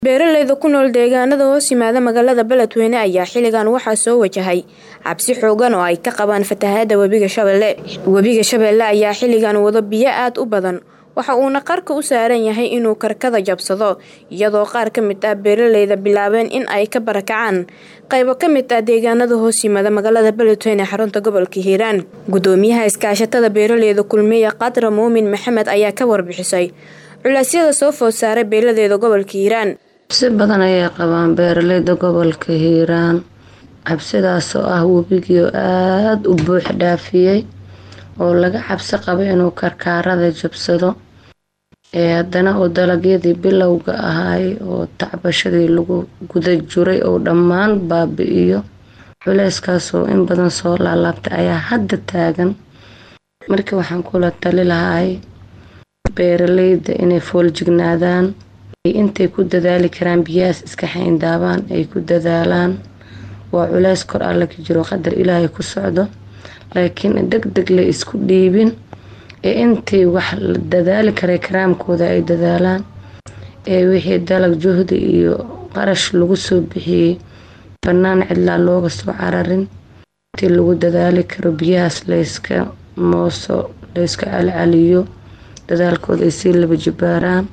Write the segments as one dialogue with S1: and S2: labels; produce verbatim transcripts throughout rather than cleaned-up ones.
S1: beeralayda ku nool deegaanada hoos yimaada magaalada Beledweyne ayaa xiligan waxa soo wajahay cabsi xoogan oo ay ka qabaan fatahaada webiga Shabeelle. Webiga Shabeelle ayaa xiligan wada biyo aad u badan, waxa uu qarka u saaran yahay inuu karkada jabsado, iyadoo qaar ka mid ah beeralayda bilaabeen in ay ka barakacaan qaybo ka mid ah deegaanada hoos yimaada magaalada Beledweyne xarunta gobolka Hiiraan. Gudoomiyaha iskaashatada beeralayda Kulmiye Qadra Muumin Maxamed ayaa ka warbixisay culeysyada soo food saaray beeralayda gobolka Hiiraan.
S2: Si badan ayay qabaan beeralayda gobolka Hiiraan cabsidaas oo ah webiga aad u buux dhaafiyay oo laga cabsi qabo inuu karkaarada jabsado ee haddana oo dalagyadii bilowga ahaay oo tacbashadii lagu guda jiray oo dhammaan baabi'iyo. culeyskaas oo in badan soo laalaabtay ayaa hadda taagan. Markii waxaan kula tali lahaay beeralayda inay foolajignaadaan, intay ku dadaali karaan biyaas iska xayndaabaan ay ku dadaalaan. waa culeys kor alla ka jiro, qadar Ilaahay ku socdo, laakiin degdeg la isku dhiibin ee intay wax la dadaali karay karaamkooda ay dadaalaan, ee wixii dalag juhdi iyo qarash lagu soo bixiyay banaan cidla looga soo cararin, intii lagu dadaali karo biyaas la iska mooso, la iska calcaliyo, dadaalkooda ay si laba jibaaraan.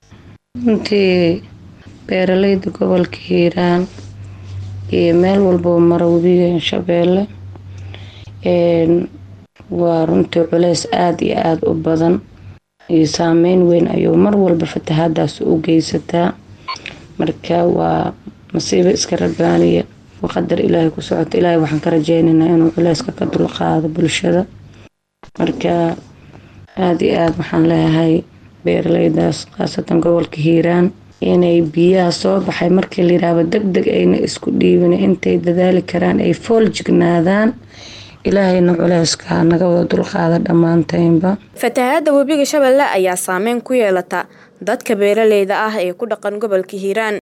S2: intii beeralayda gobolka Hiiraan iyo meel walba mara webiga Shabeelle een waa runtii culeys aad iyo aad u badan iyo saameyn weyn ayuu mar walba fatahaadaas u geysataa. marka waa masiibo iska rabaaniya oo qadar Ilaahay ku socoto. Ilaahay waxaan ka rajaynaynaa inuu culeyska ka dulqaado bulshada. marka aad iyo aad waxaan leeyahay beeralaydaas khaasatan gobolka Hiiraan inay biyaha soo baxay markii la yiraahdo degdeg ayna isku dhiibin, intay dadaali karaan ay foolajignaadaan. Ilaahayna culeyska naga wada dulqaada dhamaantaynba.
S1: Fatahaada webiga Shabeelle ayaa saameyn ku yeelata dadka beeralayda ah ee ku dhaqan gobolka Hiiraan.